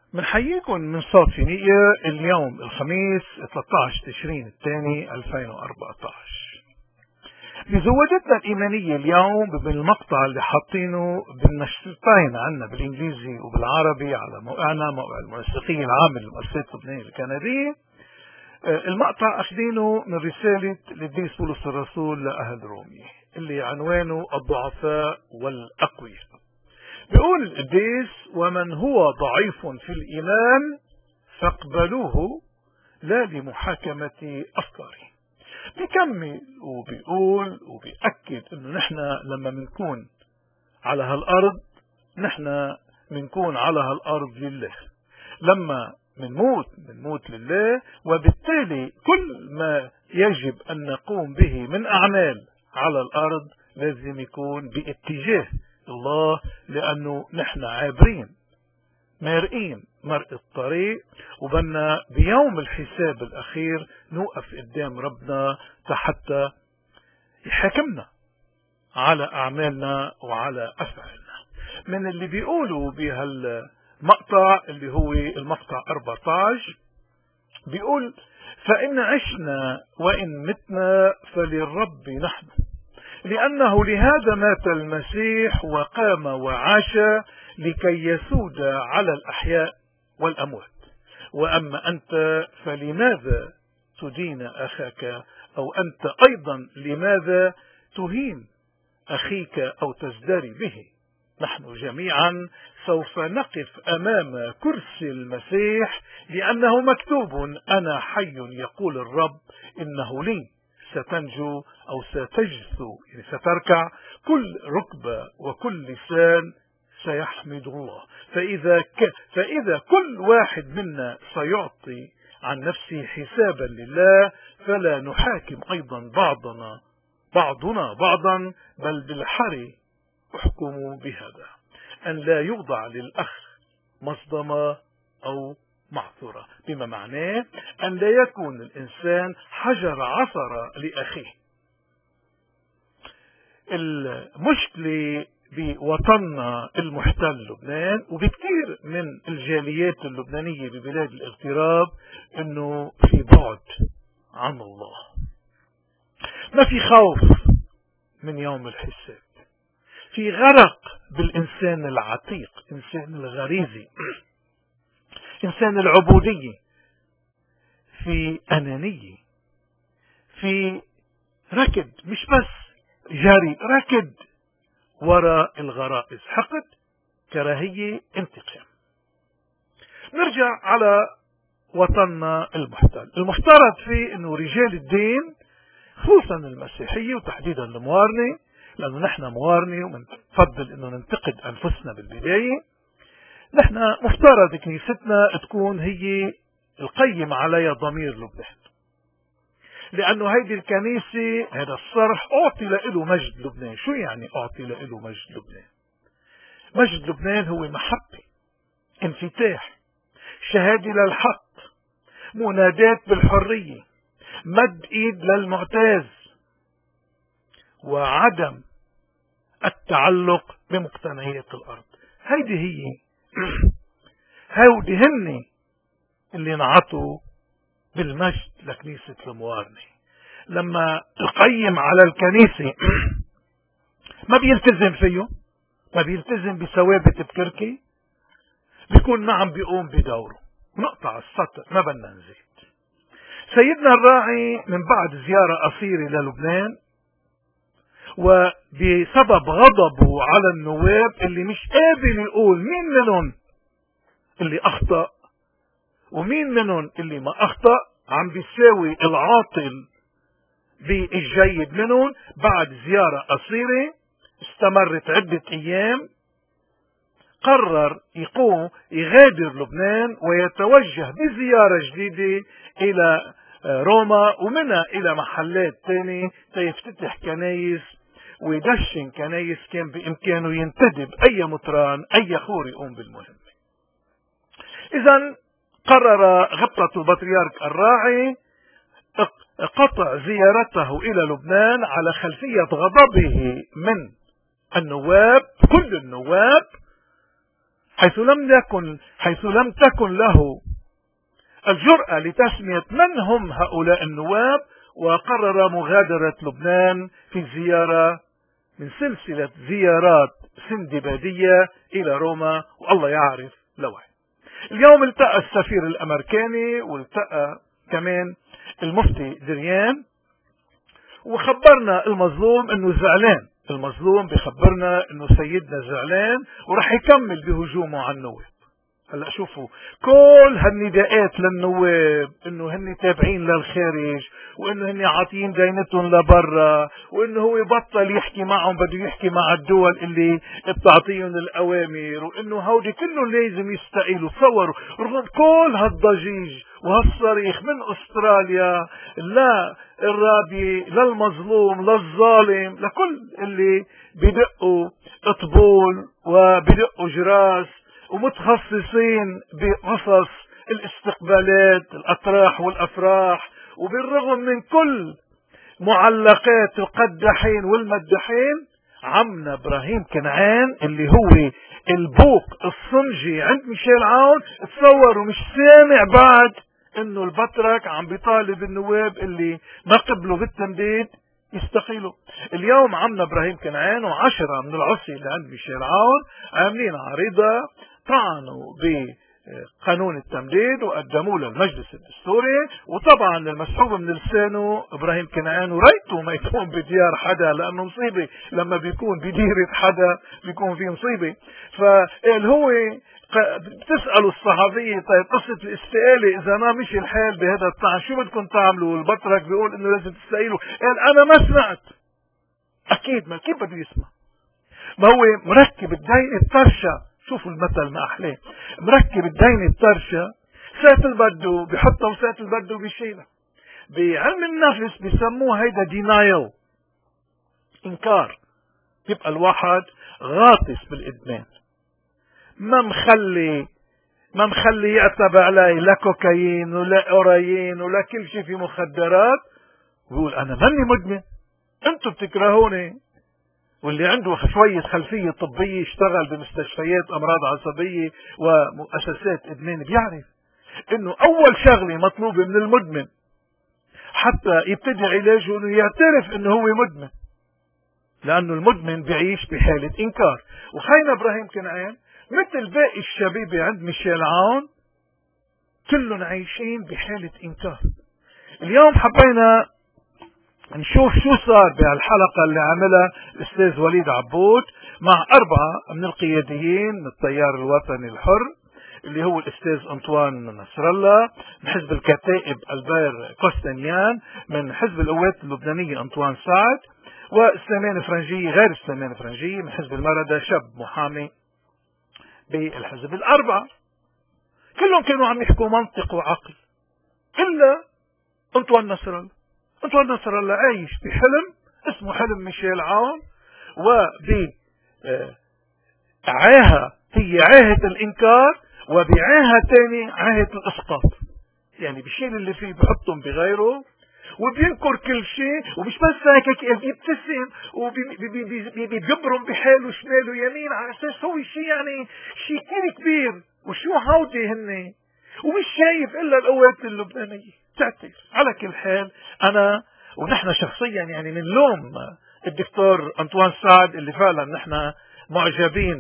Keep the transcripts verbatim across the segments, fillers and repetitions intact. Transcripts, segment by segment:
بنحييكم من صوت فينيقيا اليوم الخميس ثلاثة عشر تشرين الثاني ألفين وأربعة عشر. بزودتنا الإيمانية اليوم بالمقطع اللي حاطينه بالنشرتين عنا بالإنجليزي وبالعربي على موقعنا موقع المنسقية العامة للمؤسسات اللبنانية الكندية. المقطع أخذينه من رسالة للقديس بولس الرسول لأهل رومية اللي عنوانه الضعفاء والأقوياء. بيقول القديس: ومن هو ضعيف في الإيمان فاقبلوه لا لمحاكمة أفكاره. بيكمل وبيقول وبيأكد انه نحن لما منكون على هالأرض نحن منكون على هالأرض لله، لما منموت منموت لله، وبالتالي كل ما يجب أن نقوم به من أعمال على الأرض لازم يكون باتجاه الله، لأنه نحن عابرين مارقين مرء الطريق، وبدنا بيوم الحساب الأخير نوقف قدام ربنا حتى يحاكمنا على أعمالنا وعلى أفعالنا. من اللي بيقولوا بهالمقطع اللي هو المقطع أربعة عشر بيقول: فإن عشنا وإن متنا فللرب نحن، لأنه لهذا مات المسيح وقام وعاش لكي يسود على الأحياء والأموات. وأما أنت فلماذا تدين أخاك، أو أنت أيضا لماذا تهين أخيك أو تزدري به؟ نحن جميعا سوف نقف أمام كرسي المسيح، لأنه مكتوب: أنا حي يقول الرب إنه لي ستنجو أو ستجثو، يعني ستركع كل ركبة وكل لسان سيحمد الله. فإذا, ك... فإذا كل واحد منا سيعطي عن نفسه حسابا لله، فلا نحاكم أيضا بعضنا بعضنا بعضا، بل بالحري احكموا بهذا، أن لا يوضع للأخ مصدمة أو معثرة، بما معناه أن لا يكون الإنسان حجر عثرة لأخيه. المشكلة بوطننا المحتل لبنان وبكثير من الجاليات اللبنانية ببلاد الاغتراب انه في بعد عن الله، ما في خوف من يوم الحساب، في غرق بالإنسان العتيق، إنسان الغريزي، إنسان العبودية، في أنانية، في ركض، مش بس جري، ركض وراء الغرائز، حقد، كراهية، انتقام. نرجع على وطننا المحتل. المفترض فيه انه رجال الدين خصوصا المسيحية وتحديدا الموارنة، لانه نحن موارنة ومنفضل انه ننتقد انفسنا بالبداية، نحن مفترض كنيستنا تكون هي القيم عليها ضمير لبنان، لأنه هيدي الكنيسة هذا الصرح أعطي له مجد لبنان. شو يعني أعطي له مجد لبنان؟ مجد لبنان هو محبة، انفتاح، شهادة للحق، منادات بالحرية، مد إيد للمعتاز، وعدم التعلق بمقتنيات الأرض. هيدي هي هودي هن اللي نعطوا بالمجد لكنيسة الموارنة. لما القيم على الكنيسة ما بيلتزم فيه، ما بيلتزم بثوابت بكركي، بيكون نعم بيقوم بدوره. نقطع السطر، ما بدنا نزيد. سيدنا الراعي من بعد زيارة قصيرة للبنان وبسبب غضبه على النواب اللي مش قابل يقول مين منهم اللي أخطأ ومين منهم اللي ما أخطأ، عم بيساوي العاطل بالجيد منهم. بعد زيارة قصيرة استمرت عدة أيام قرر يقوم يغادر لبنان ويتوجه بزيارة جديدة إلى روما، ومنها إلى محلات تانية تيفتتح كنايس ويدشن كنايس كان بإمكانه ينتدب أي مطران أي خور يقوم بالمهمة. إذن قرر غبطة بطريرك الراعي قطع زيارته إلى لبنان على خلفية غضبه من النواب، كل النواب، حيث لم يكن حيث لم تكن له الجرأة لتسمية من هم هؤلاء النواب، وقرر مغادرة لبنان في زيارة من سلسلة زيارات سندبادية إلى روما، والله يعرف لوين. اليوم التقى السفير الأمريكاني والتقى كمان المفتي دريان، وخبرنا المظلوم انه زعلان. المظلوم بخبرنا انه سيدنا زعلان ورح يكمل بهجومه على النواب. هلا شوفوا كل هالنداءات للنواب انه هن تابعين للخارج، وانه هن عاطيين دينتهم لبرا، وانه هو بطل يحكي معهم، بده يحكي مع الدول اللي بتعطيهم الاوامر، وانه هودي كلهم لازم يستقيلوا. تصوروا رغم كل هالضجيج وهالصريخ من استراليا للرابي للمظلوم للظالم لكل اللي بدقوا طبول وبدقوا جراس ومتخصصين بقصص الاستقبالات الأطراح والأفراح، وبالرغم من كل معلقات القدحين والمدحين، عمنا إبراهيم كنعان اللي هو البوق الصنجي عند ميشيل عون، تصوروا مش سامع بعد انه البطرك عم بيطالب النواب اللي ما قبلوا بالتمديد يستقيلوا. اليوم عمنا إبراهيم كنعان وعشرة من العصي اللي عند ميشيل عون عاملين عريضة طعنوا بقانون التمديد وقدموه للمجلس الدستوري، وطبعا المسحوب من لسانه إبراهيم كنعان وريته ما يكون بديار حدا، لأنه مصيبة لما بيكون بديرة حدا بيكون فيه مصيبة. فقال هو بتسألوا الصحفية طيب قصة الاستقالة إذا ما مشي الحال بهذا الطعن شو بدكم تعملوا؟ البطرك بيقول إنه لازم تستقيلوا. قال أنا ما سمعت. أكيد ما كيف بده يسمع؟ ما هو مركب الدين الطرشة. شوفوا المثل ما أحلاه، مركب الدين الطرشة ساعة البدو بحطها وساعة البدو بيشيلها. بعلم النفس بيسموه هيدا دينايل، إنكار. يبقى الواحد غاطس بالإدمان، ما مخلي ما مخلي يعتبر علي لا كوكايين ولا أورايين ولا كل شيء في مخدرات، ويقول أنا ماني مدمن، أنتم بتكرهوني. واللي عنده شوية خلفية طبية اشتغل بمستشفيات أمراض عصبية ومؤسسات إدمان بيعرف إنه أول شغلة مطلوبة من المدمن حتى يبتدي علاجه إنه يعترف إنه هو مدمن، لأنه المدمن بيعيش بحالة إنكار. وخينا إبراهيم كنعان مثل باقي الشبيبة عند ميشيل عون كلهم عايشين بحالة إنكار. اليوم حبينا نشوف شو صار بهالحلقة اللي عملها الأستاذ وليد عبود مع أربعة من القياديين من التيار الوطني الحر، اللي هو الأستاذ أنطوان نصر الله من حزب الكتائب البير كوستانيان، من حزب القوات اللبنانية أنطوان سعد، والسليمان فرنجي غير السليمان فرنجي من حزب المردة شاب محامي بالحزب. الأربعة كلهم كانوا عم يحكوا منطق وعقل إلا أنطوان نصر الله. أنطوان نصر الله عايش بحلم اسمه حلم ميشيل عون، وبعاهة هي عاهة الإنكار، وبعاهة تاني عاهة الإسقاط. يعني بشيل اللي فيه بحطهم بغيره وبينكر كل شيء، ومش بس هيك يبتسم وبيجبرم بحاله شماله يمين على اساس هو شيء يعني شيء كثير كبير، وشو هودي هن، ومش شايف الا القوات اللبنانيه تعترف. على كل حال انا ونحن شخصيا يعني بنلوم الدكتور أنطوان سعد اللي فعلا نحن معجبين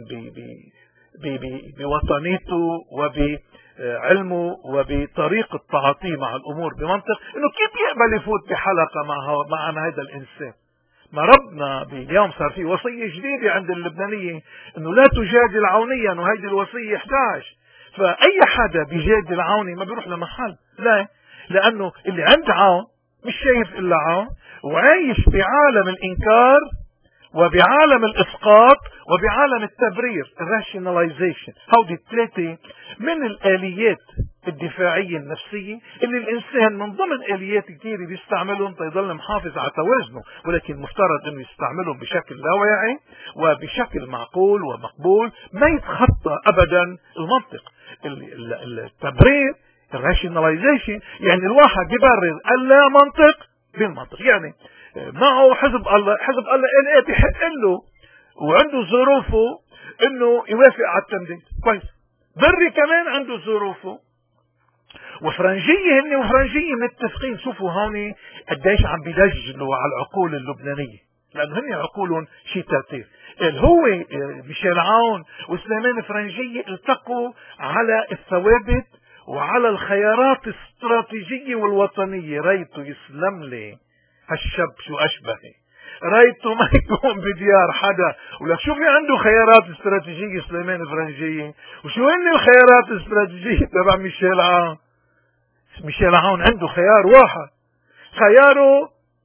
بوطنيته وبعلمه وبطريقة تعاطيه مع الأمور بمنطق، إنه كيف يقبل يفوت بحلقة مع مع هذا الإنسان. ما ربنا باليوم صار في وصية جديدة عند اللبنانية إنه لا تجادل عونيا، وهيدي الوصية إحدى عشر. فأي حدا بيجادل عوني ما بيروح لمحل، لا، لأنه اللي عند عون مش شايف إلا عون، وعايش بعالم الإنكار وبعالم الإسقاط وبعالم التبرير الراشناليزيشن. هودي الثلاثة من الآليات الدفاعية النفسية اللي الإنسان من ضمن آليات كثير بيستعملهم تيضل محافظ على توازنه، ولكن مفترض أنه يستعملهم بشكل لا واعي وبشكل معقول ومقبول، ما يتخطى أبدا المنطق. التبرير الراشناليزيشن يعني الواحد يبرر اللا منطق بالمنطق. يعني معه حزب الله، حزب الله قال ايه بحق له وعنده ظروفه انه يوافق على التمديد. كويس. بري كمان عنده ظروفه، وفرنجية هن وفرنجية متفقين. شوفوا هون قديش عم بيدجلوا على العقول اللبنانية، لأنه هن عقولهم شي ترتيب. هو ميشيل عون وسليمان فرنجية التقوا على الثوابت وعلى الخيارات الاستراتيجية والوطنية. ريته يسلم لي هالشاب شو أشبهي، ريته ما يكون بديار حدا. ولك شو في عنده خيارات استراتيجية سليمان فرنجية، وشو هن الخيارات الاستراتيجية تبع ميشيل عون. ميشيل عون عنده خيار واحد، خياره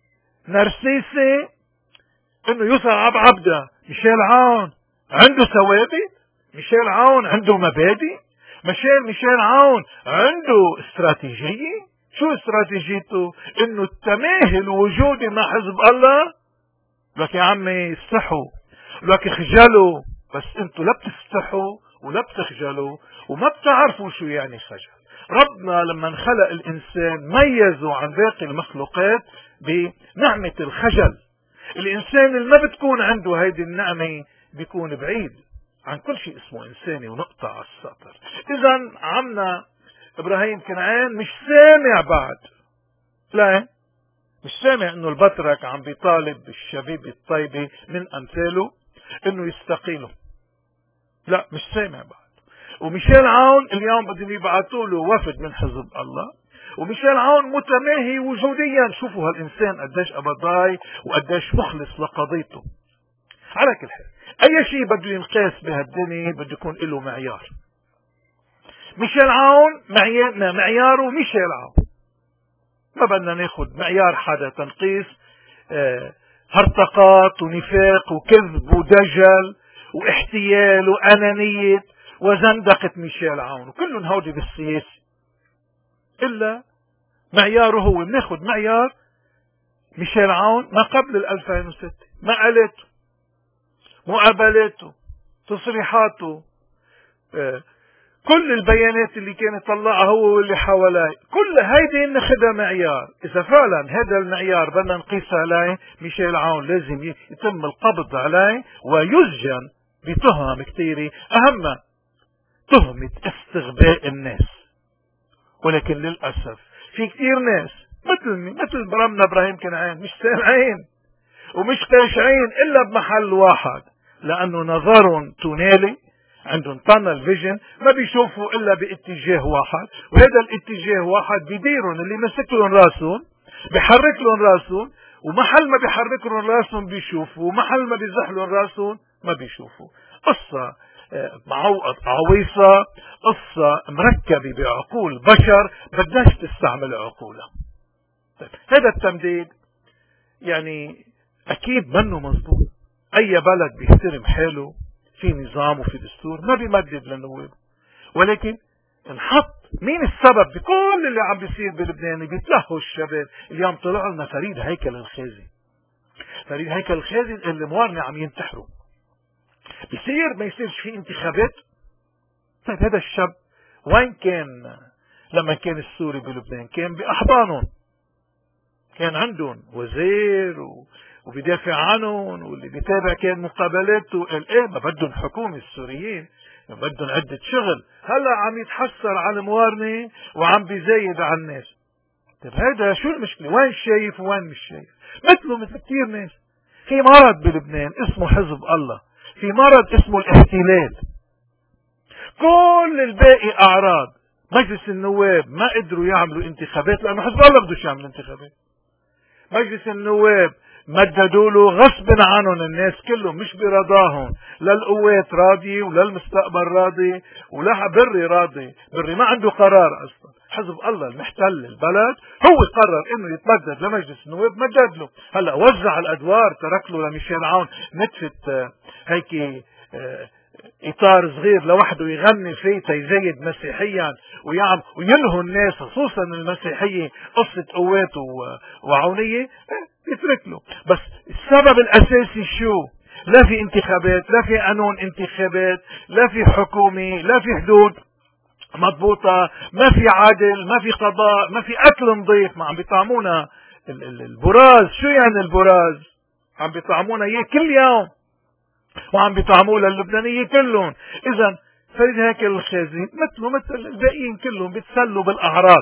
نرسيسي انه يصعب عبده. ميشيل عون عنده ثوابت، ميشيل عون عنده مبادئ، ميشيل ميشيل عون عنده استراتيجية. شو استراتيجيته؟ انه التماهي الوجودي مع حزب الله. لك يا عمي استحوا، لك اخجلوا، بس انتوا لا بتستحوا ولا بتخجلوا وما بتعرفوا شو يعني خجل. ربنا لما انخلق الانسان ميزه عن باقي المخلوقات بنعمة الخجل. الانسان اللي ما بتكون عنده هيدي النعمة بيكون بعيد عن كل شيء اسمه انساني ونقطع على السطر. اذا عمنا ابراهيم كنعان مش سامع بعد، لا مش سامع انه البطرك عم بيطالب الشبيبة الطيبة من امثاله انه يستقيلوا، لا مش سامع بعد. وميشيل عون اليوم بدهم يبعثوا له وفد من حزب الله، وميشيل عون متماهي وجوديا. شوفوا هالانسان قديش قبضاي وقديش مخلص لقضيته. على كل حال اي شيء بده ينقاس بهالدنيا بده يكون له معيار. ميشيل عون معيارنا معياره ميشيل عون، ما بدنا ناخذ معيار حدا تنقيس آه هرطقات ونفاق وكذب ودجل واحتيال وانانية وزندقة ميشيل عون، وكلهم هودي بالسياسة. الا معياره هو، بناخذ معيار ميشيل عون ما قبل ال ألفين وستة، مقالاته، مقابلاته، تصريحاته، آه كل البيانات اللي كان يطلعها هو واللي حواليه، كل هيدي ناخذها معيار. اذا فعلا هذا المعيار بدنا نقيس عليه، ميشيل عون لازم يتم القبض عليه ويسجن بتهم كثيرة، اهمها تهمة استغباء الناس. ولكن للأسف في كثير ناس مثلني مثل برمنا ابراهيم كنعان مش سامعين ومش خاشعين الا بمحل واحد، لانه نظرهم تونالي، عندهم تانل فيجن، ما بيشوفوا الا باتجاه واحد، وهذا الاتجاه واحد بيديرهم، اللي مسك لهم راسهم بحرك لهم راسهم، ومحل ما بيحرك لهم راسهم بيشوفوا، ومحل ما بيزح لهم راسهم ما بيشوفوا. قصة معوقة عويصة، قصة مركبة بعقول بشر بدناش تستعمل عقولها. طيب هذا التمديد يعني اكيد منه مظبوط. اي بلد بيحترم حاله في نظام وفي دستور ما بيمدد للنواب، ولكن انحط مين السبب بكل اللي عم بيصير بلبنان؟ بيتلهوا الشباب. اليوم طلع لنا فريد هيكل الخازي، فريد هيكل الخازي اللي موارنة عم ينتحروا. بيصير ما يصيرش في انتخابات؟ طيب هذا الشاب وين كان لما كان السوري بلبنان؟ كان بأحضانهم، كان عندهم وزير و... وبيدافع عنهم، واللي بيتابع كان مقابلاته. قال ايه ما بدهم حكومة السوريين، ما بدهم عدة شغل. هلا عم يتحسر على الموارنة وعم بيزايد على الناس. طيب هذا شو المشكلة؟ وين شايف وين مش شايف؟ مثله مثل كثير ناس. في مرض بلبنان اسمه حزب الله، في مرض اسمه الاحتلال. كل الباقي اعراض. مجلس النواب ما قدروا يعملوا انتخابات لانه حزب الله بدوش يعمل انتخابات. مجلس النواب مددوا له غصب عنهم، الناس كلهم مش برضاهم، لا القوات راضي ولا المستقبل راضي ولا بري راضي. بري ما عنده قرار اصلا. حزب الله المحتل البلد هو قرر انه يتمدد لمجلس النواب، مدد له. هلا وزع الادوار، ترك له لميشيل عون نتفة هيك اطار صغير لوحده يغني فيه تيزيد مسيحيا ويعم وينهوا الناس خصوصا المسيحية قصة قوات وعونية، يترك له. بس السبب الاساسي شو؟ لا في انتخابات، لا في قانون انتخابات، لا في حكومة، لا في حدود مضبوطة، ما في عادل، ما في قضاء، ما في اكل نظيف. ما عم بيطعمونا البراز. شو يعني البراز؟ عم بيطعمونا اياه كل يوم. وعم بيطعموا للبنانية كلهم. إذا فريد هيكل الخازي مثله مثل الباقيين كلهم بيتسلوا بالأعراض.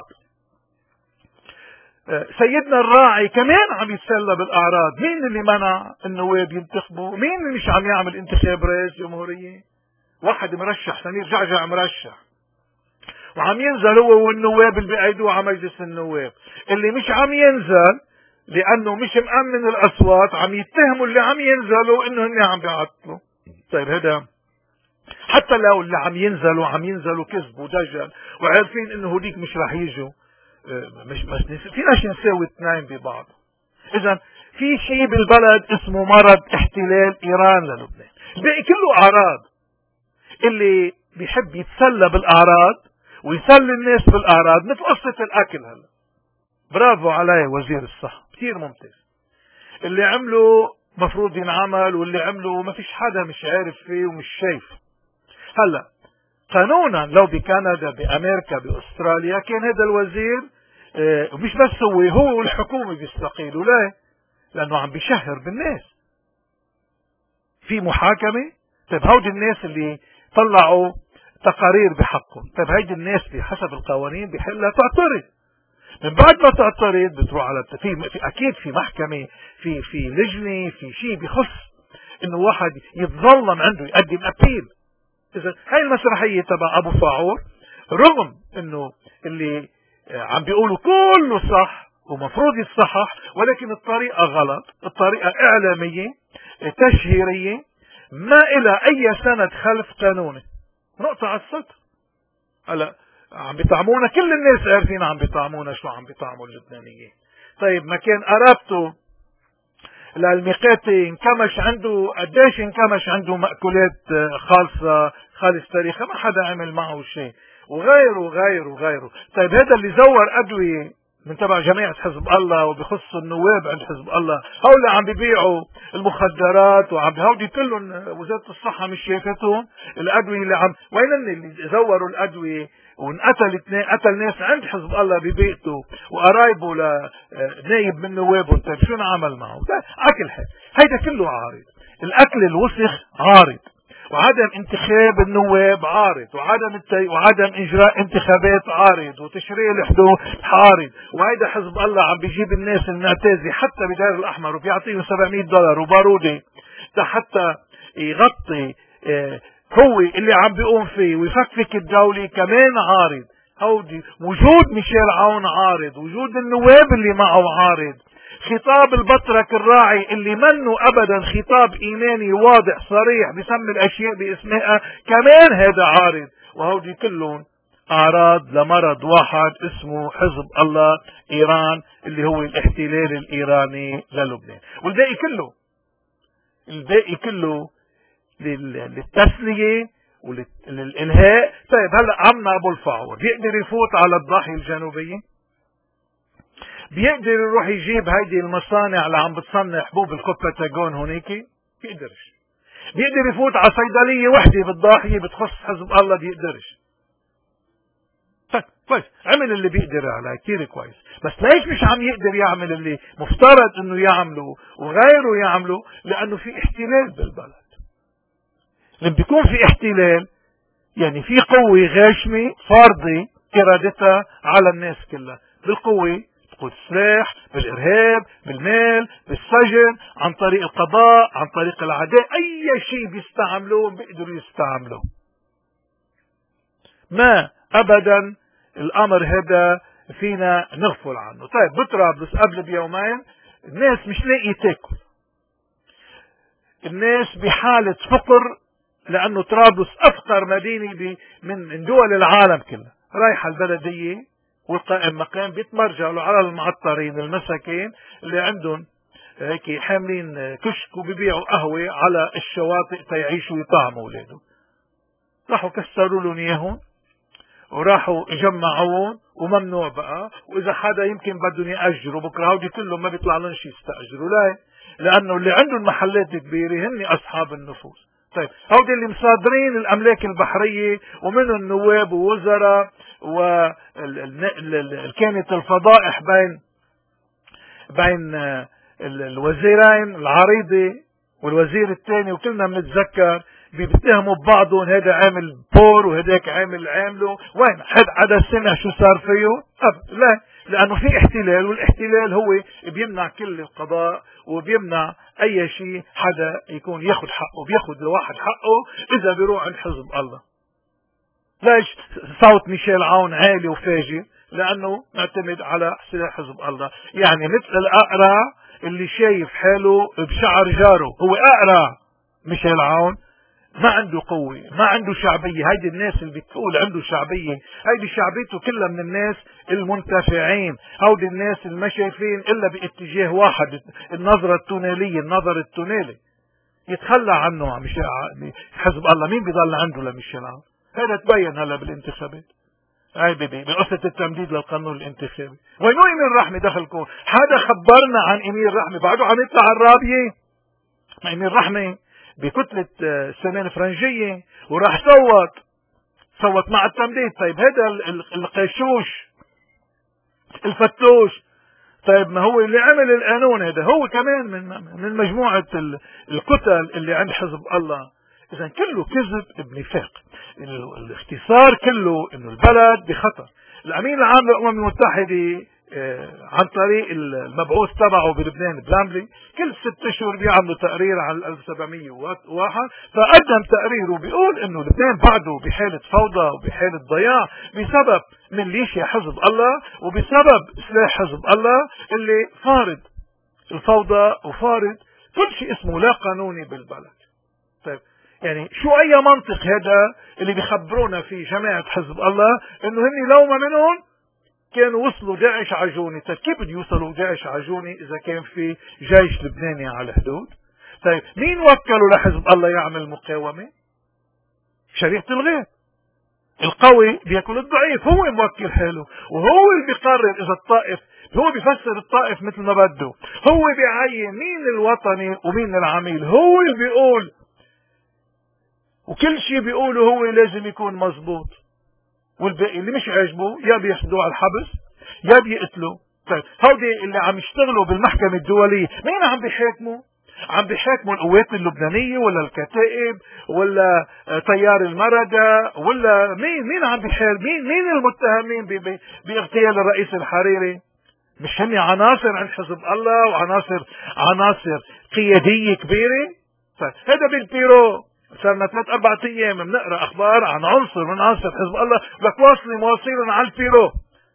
سيدنا الراعي كمان عم يتسلى بالأعراض. مين اللي منع النواب ينتخبوا؟ مين اللي مش عم يعمل انتخاب رئيس جمهورية؟ واحد مرشح سمير جعجع مرشح وعم ينزل هو والنواب اللي بيقعدوه على مجلس النواب. اللي مش عم ينزل لأنه مش مأمن الأصوات عم يتهموا اللي عم ينزلوا إنه هن عم بيعطلوا. طيب هذا حتى لو اللي عم ينزلوا عم ينزلوا كذب ودجل وعارفين إنه هوديك مش رح يجوا، مش بس فيناش نساوي اثنين ببعض. إذا في شيء بالبلد اسمه مرض احتلال إيران للبنان. الباقي كله أعراض. اللي بيحب يتسلى بالأعراض ويسلي الناس بالأعراض مثل قصة الأكل. هلا برافو عليه وزير الصحة، كثير ممتاز. اللي عمله مفروض ينعمل، واللي عمله ما فيش حدا مش عارف فيه ومش شايف. هلا قانونا لو بكندا بأمريكا بأستراليا كان هذا الوزير اه مش بس هو هو والحكومة بيستقيلوا. ليه؟ لأنه عم بيشهر بالناس في محاكمة. طيب هودي الناس اللي طلعوا تقارير بحقهم، طيب هيدي الناس بحسب القوانين بحلها تعترض. من بعد ما تعترض بتروح على في, في اكيد في محكمة، في في لجنة، في شيء بخص انه واحد يتظلم عنده يقدم ابيل. اذا هاي المسرحية تبع ابو فاعور رغم انه اللي عم بيقولوا كله صح ومفروض يتصحح، ولكن الطريقة غلط، الطريقة اعلامية تشهيرية ما إلى اي سند خلف قانوني. نقطة على السطر. هلا عم بيطعمونا، كل الناس عارفين عم بيطعمونا شو عم بيطعموا اللبنانيين. طيب ما كان قرابته للميقاتي انكمش عنده قديش انكمش عنده مأكولات خالصة خالص تاريخها، ما حدا عمل معه شيء، وغيره وغيره وغيره. طيب هذا اللي زور أدوية من تبع جماعة حزب الله وبخص النواب عند حزب الله، هؤلاء عم بيبيعوا المخدرات وعم هودي كلهم وزارة الصحة مش شايفتهم. الأدوية اللي عم وين اللي زوروا الأدوية وانقتل اثنين، قتل ناس عند حزب الله ببيته وقرايبه لنايب من نوابه. طيب شو نعمل معه؟ أكل حي. هيدا كله عارض. الأكل الوسخ عارض، وعدم انتخاب النواب عارض، وعدم التي... وعدم اجراء انتخابات عارض، وتشريع الحدود عارض. وهيدا حزب الله عم بيجيب الناس المعتازة حتى بدار الاحمر وبيعطيهم سبعمية دولار وبارودة حتى يغطي اه هو اللي عم بيقوم فيه ويفكفك الدولة كمان عارض. هودي وجود ميشيل عون عارض، وجود النواب اللي معه عارض، خطاب البطرك الراعي اللي منه ابدا خطاب ايماني واضح صريح بسمي الاشياء باسمها كمان هذا عارض. وهودي كلهم اعراض لمرض واحد اسمه حزب الله ايران اللي هو الاحتلال الايراني للبنان. والباقي كله الباقي كله للتسلية وللإلهاء. طيب هلا عمنا ابو الفاعور بيقدر يفوت على الضاحية الجنوبية؟ بيقدر يروح يجيب هيدي المصانع اللي عم بتصنع حبوب الكوباتاجون هونيك؟ بيقدرش. بيقدر يفوت على صيدلية وحدة بالضاحية بتخص حزب الله؟ بيقدرش. طيب كويس، عمل اللي بيقدر عليه كتير كويس، بس ليش مش عم يقدر يعمل اللي مفترض انه يعمله وغيره يعمله؟ لانه في احتلال بالبلد. لما بيكون في احتلال يعني في قوة غاشمة فارضة ارادتها على الناس كلها، بالقوة، بالسلاح، بالارهاب، بالمال، بالسجن، عن طريق القضاء، عن طريق العداء، اي شيء بيستعملوه بيقدروا يستعملوه. ما ابدا الامر هذا فينا نغفل عنه. طيب بطرابلس قبل بيومين الناس مش لاقي تاكل، الناس بحالة فقر، لانه طرابلس افقر مدينة من دول العالم كلها. رايحة البلدية والقائم مقام بيتمرجلوا على المعطرين المساكين اللي عندهم هيك حاملين كشك وبيبيعوا قهوة على الشواطئ تيعيشوا ويطعموا اولاده. راحوا كسروا لهم اياهم وراحوا جمعوهم وممنوع بقى، واذا حدا يمكن بدهم يأجروا بكره هودي كلهم ما بيطلع لهم شيء يستأجروا. ليه؟ لانه اللي عندهم محلات كبيرة هن اصحاب النفوس. طيب هودي اللي مصادرين الاملاك البحرية ومنهم النواب ووزراء وكانت الفضائح بين بين الوزيرين العريضة والوزير الثاني، وكلنا بنتذكر بيتهموا ببعضهم، هذا عامل بور وهداك عامل عامله. وين حد حدا سمع شو صار فيه؟ أبدا لا، لأنه في احتلال، والاحتلال هو بيمنع كل القضاء وبيمنع أي شيء حدا يكون ياخد حقه. بياخد الواحد حقه إذا بيروح عند حزب الله. ليش صوت ميشيل عون عالي وفاجئ؟ لأنه معتمد على سلاح حزب الله. يعني مثل الأقرع اللي شايف حاله بشعر جاره. هو أقرع ميشيل عون، ما عنده قوة، ما عنده شعبية. هيدي الناس اللي بتقول عنده شعبية، هيدي شعبيته كلها من الناس المنتفعين. هودي الناس اللي ما شايفين إلا باتجاه واحد، النظرة التونالية، النظر التونالي. يتخلى عنه مش حزب الله. مين بيضل عنده لميشيل عون؟ هذا تبين هلا بالانتخابات. هاي بقصة التمديد للقانون الانتخابي. وينو امير رحمي دخلكم؟ حدا خبرنا عن امير رحمي؟ بعده عم يطلع الرابية. امير رحمي بكتلة سنان فرنجية وراح صوت صوت مع التمديد. طيب هذا القيشوش الفتوش، طيب ما هو اللي عمل القانون هذا، هو كمان من من مجموعة الكتل اللي عند حزب الله. إذا كله كذب بنفاق. الاختصار كله إنه البلد بخطر. الأمين العام للأمم المتحدة عن طريق المبعوث تبعه بلبنان بلاملي كل ست اشهر بيعملوا تقرير عن ألف وسبعمية وواحد، فقدم تقريره بيقول انه لبنان بعده بحالة فوضى وبحالة ضياع بسبب ميليشيا حزب الله وبسبب سلاح حزب الله اللي فارض الفوضى وفارض كل شيء اسمه لا قانوني بالبلد. طيب يعني شو اي منطق هذا اللي بيخبرونا فيه جماعة حزب الله انه هني لو ما منهم كانوا وصلوا داعش عجوني؟ طيب كيف بده يوصلوا داعش عجوني إذا كان في جيش لبناني على الحدود؟ طيب مين وكلوا لحزب الله يعمل مقاومة؟ شريعة الغيب. القوي بياكل الضعيف. هو موكل حاله وهو اللي بيقرر إذا الطائف، هو بيفسر الطائف مثل ما بده، هو بيعين مين الوطني ومين العميل، هو اللي بيقول، وكل شيء بيقوله هو لازم يكون مزبوط. والباقي اللي مش عاجبه يا بياخدوه على الحبس يا بيقتلوا. طيب هودي اللي عم يشتغلوا بالمحكمة الدولية مين عم بيحاكموا؟ عم بيحاكموا القوات اللبنانية ولا الكتائب ولا طيار المردة ولا مين؟ مين عم بيحاكم؟ مين مين المتهمين باغتيال الرئيس الحريري؟ مش هني عناصر عند حزب الله وعناصر عناصر قيادية كبيرة؟ طيب هذا بالبيرو صارنا ثلاث أربع أيام بنقرأ أخبار عن عنصر من عناصر حزب الله لك واصلين مواصلين على البيرو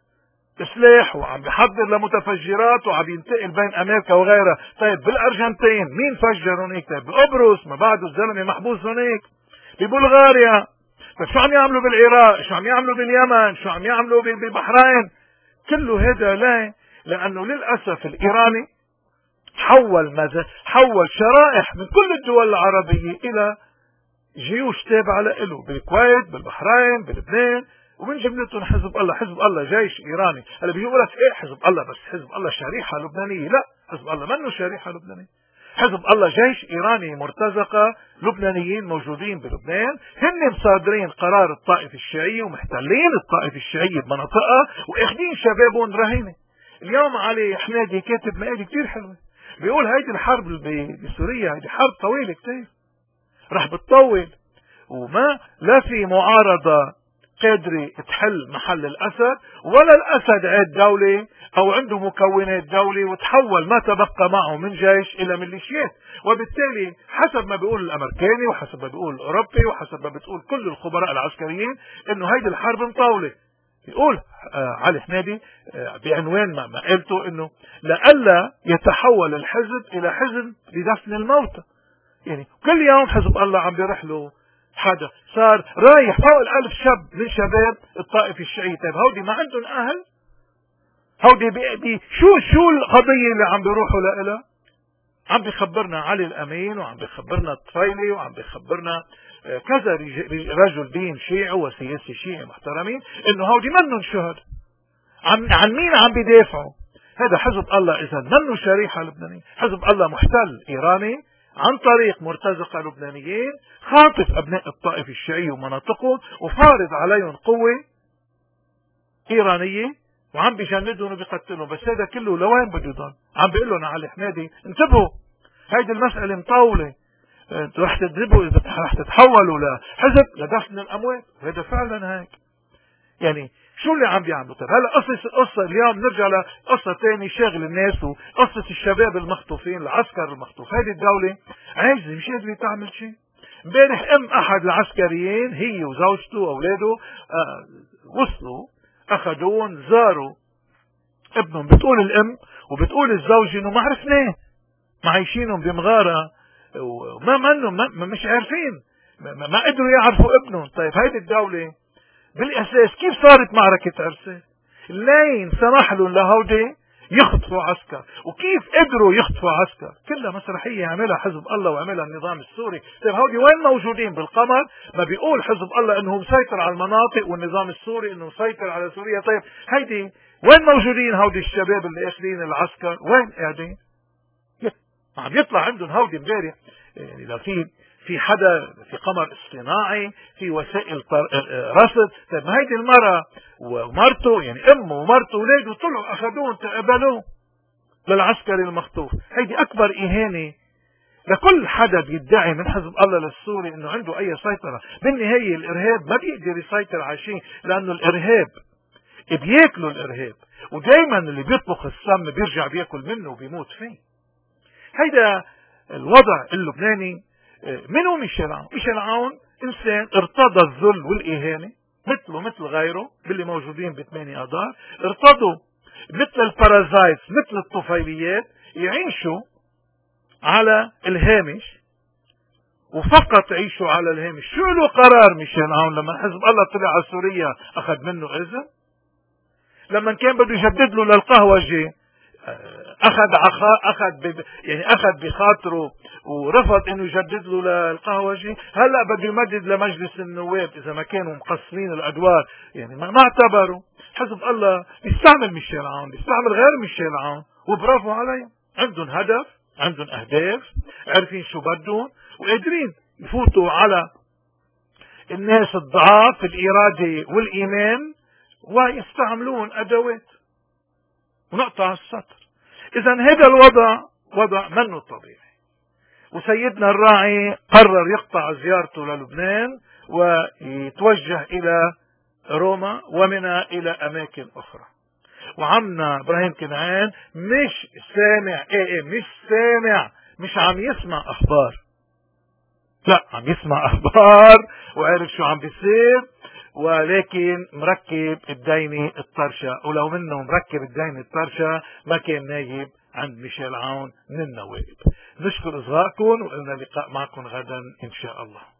سلاح وعم بيحضر لمتفجرات وعم ينتقل بين أمريكا وغيرها. طيب بالأرجنتين مين فجر هناك؟ طيب بقبرص ما بعده الزلمة محبوس هناك، ببلغاريا. طيب شو عم يعملوا بالعراق؟ شو عم يعملوا باليمن؟ شو عم يعملوا بالبحرين؟ كله هذا لا، لأنه للأسف الإيراني حول ماذا؟ حول شرائح من كل الدول العربية إلى جيوش تابعة له بالكويت بالبحرين بلبنان، ومن جملتهم حزب الله. حزب الله جيش إيراني. هلا بيقول لك ايه حزب الله بس حزب الله شريحة لبنانية. لا، حزب الله منه شريحة لبنانية. حزب الله جيش إيراني مرتزقة لبنانيين موجودين بلبنان، هن مصادرين قرار الطائفة الشيعية ومحتلين الطائفة الشيعية بمناطقها واخدين شبابهم رهينة. اليوم علي حمادي كاتب مقالة كتير حلوة بيقول هيدي الحرب بسوريا هيدي حرب طويلة كتير رح بتطول، وما لا في معارضة قادرة تحل محل الأسد، ولا الأسد عاد دولة أو عنده مكونات دولة وتحول ما تبقى معه من جيش إلى ميليشيات. وبالتالي حسب ما بيقول الأمريكاني وحسب ما بيقول الأوروبي وحسب ما بتقول كل الخبراء العسكريين إنه هيدي الحرب مطولة. يقول آه علي حمادي آه بعنوان ما قالته إنه لئلا يتحول الحزب إلى حزب لدفن الموتى. يعني كل يوم حزب الله عم بيروح له حدا، صار رايح فوق الألف شاب من شباب الطائفة الشيعية. طيب هودي ما عندهم أهل؟ هودي بي بي شو شو القضية اللي عم بيروحوا لها؟ عم بيخبرنا علي الأمين وعم بيخبرنا الطفيلي وعم بيخبرنا كذا رجل دين شيعي وسياسي شيعي محترمين إنه هودي منهم شهداء. عن عن مين عم بيدافعوا؟ هذا حزب الله إذا منه شريحة لبنانية. حزب الله محتل إيراني عن طريق مرتزقة لبنانيين، خاطف أبناء الطائفة الشيعية ومناطقهم وفارض عليهم قوة إيرانية وعم بيجندهم وبيقتلهم. بس هذا كله لوين بده يضل؟ عم بيقول لهم علي حمادي انتبهوا هيدي المسألة مطولة، انتوا رح تضربوا اذا رح تتحولوا لحزب لدفن الاموات، وهذا فعلا هيك. يعني شو اللي عم بيعملوا؟ طيب هلا قصة قصة اليوم نرجع لقصة ثانية شاغل الناس، وقصة الشباب المخطوفين، العسكر المخطوف. هذه الدولة عاجزة مش قادرة تعمل شيء. امبارح ام احد العسكريين هي وزوجته واولاده آه وصلوا اخذون زاروا ابنهم. بتقول الام وبتقول الزوج انه ما عرفناه، معيشينهم بمغارة وما منهم ما مش عارفين، ما, ما قدروا يعرفوا ابنهم. طيب هيدي الدولة بالاساس كيف صارت معركة ارسال؟ لين سمح لهم لهودي يخطفوا عسكر، وكيف قدروا يخطفوا عسكر؟ كلها مسرحية عملها حزب الله وعملها النظام السوري. طيب هودي وين موجودين بالقمر؟ ما بيقول حزب الله انه مسيطر على المناطق والنظام السوري انه مسيطر على سوريا. طيب هيدي وين موجودين هودي الشباب اللي اخذين العسكر؟ وين قاعدين؟ عم يطلع عندهم هودي امبارح يعني لو في في حدا في قمر اصطناعي في وسائل رصد. طيب هيدي المرأة ومرته يعني امه ومرته وولاده طلعوا اخذوهم تقبلوه للعسكري المخطوف. هيدي اكبر اهانة لكل حدا بيدعي من حزب الله للسوري انه عنده اي سيطرة. بالنهاية الارهاب ما بيقدر يسيطر على شيء، لانه الارهاب بياكلوا الارهاب، ودايما اللي بيطبخ السم بيرجع بياكل منه وبيموت فيه. هيدا الوضع اللبناني. منو ميشيل عون؟ ميشيل عون انسان ارتضى الذل والاهانة مثله مثل غيره باللي موجودين بثمانية اذار، ارتضوا مثل البارازايتس مثل الطفيليات يعيشوا على الهامش وفقط يعيشوا على الهامش. شو له قرار ميشيل عون لما حزب الله طلع على سوريا اخذ منه اذن؟ لما كان بده يجدد له للقهوجي اخذ عخا اخذ ب... يعني اخذ بخاطره ورفض انه يجدد له للقهوجي. هلا بده يمدد لمجلس النواب اذا ما كانوا مقسمين الادوار، يعني ما, ما اعتبروا. حزب الله بيستعمل ميشيل عون، بيستعمل غير ميشيل عون، وبرافو عليهم. عندهم هدف، عندهم اهداف، عارفين شو بدهم، وقادرين يفوتوا على الناس الضعاف الإرادة والإيمان ويستعملون أدوات ونقطع السطر. إذا هذا الوضع وضع منه طبيعي، وسيدنا الراعي قرر يقطع زيارته للبنان ويتوجه إلى روما ومنها إلى أماكن أخرى. وعمنا إبراهيم كنعان مش سامع ايه ايه مش سامع مش عم يسمع أخبار، لا عم يسمع أخبار وعارف شو عم بيصير، ولكن مركب الدينة الطرشة. ولو منه مركب الدينة الطرشة ما كان نايب عند ميشيل عون من النوائب. نشكر إصغائكم، وإلنا لقاء معكم غدا إن شاء الله.